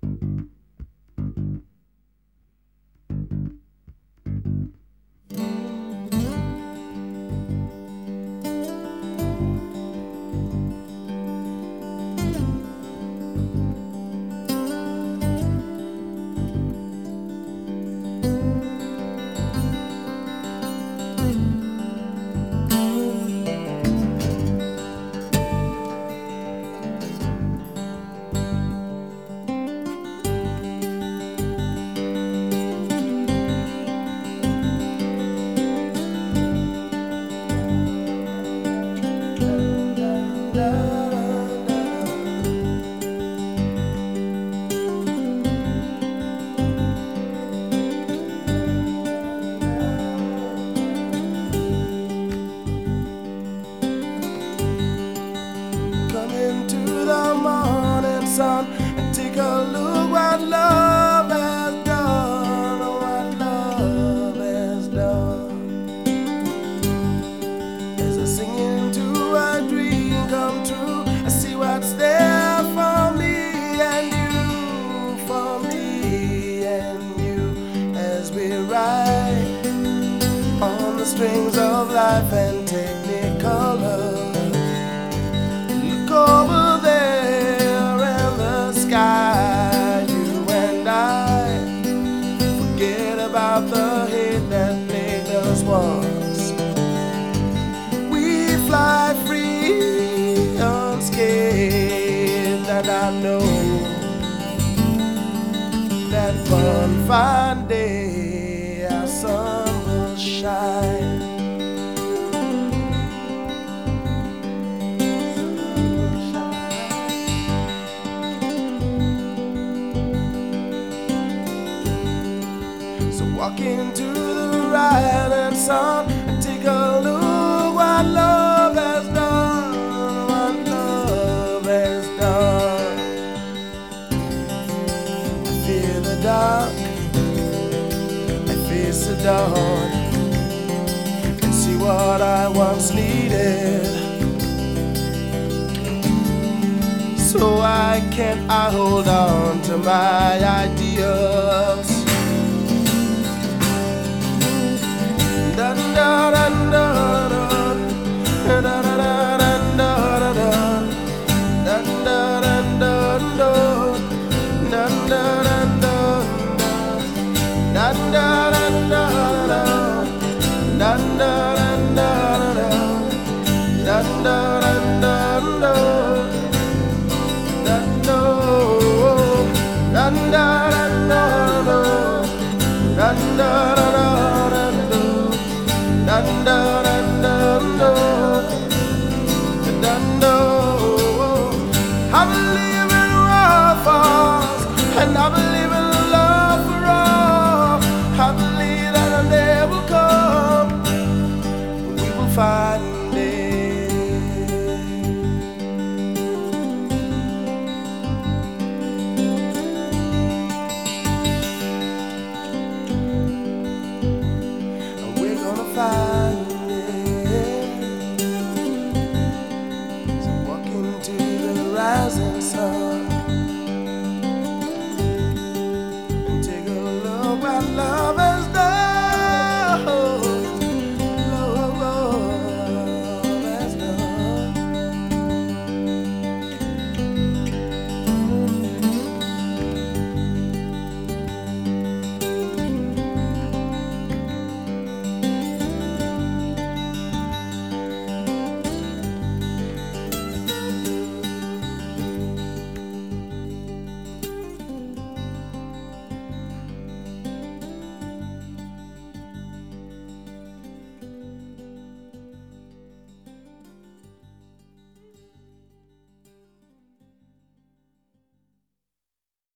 Come into the morning sun and take a look what love has done, what love has done. As I sing into a dream come true, I see what's there for me and you, for me and you, as we ride on the strings of life and technicolor. Over there in the sky, you and I forget about the hate that plagued us once. We fly free, unscathed, and I know that one fine day our sun will shine. Walk into the rising sun and take a look what love has done, what love has done. I fear the dark, I face the dawn, and see what I once needed. So why can't I hold on to my ideas? Da da da da da da da da I believe in waterfalls, and I believe in love for all. I believe that a day will come, we will find find it. So walk into the rising sun and take a look at love.